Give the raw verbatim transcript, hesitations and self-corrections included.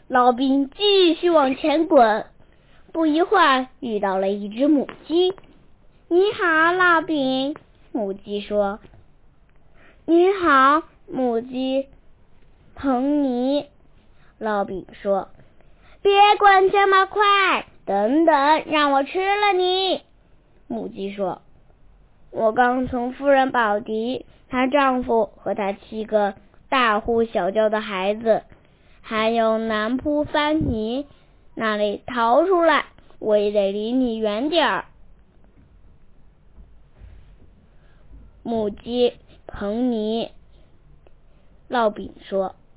老兵继续往前滚，不一会儿遇到了一只母鸡。你好，老兵，母鸡说。你好，母鸡彭尼，老兵说。别滚这么快，等等，让我吃了你，母鸡说。我刚从夫人宝迪、她丈夫和她七个大呼小叫的孩子，还有南扑芬尼那里逃出来，我也得离你远点儿。母鸡彭尼，老兵说。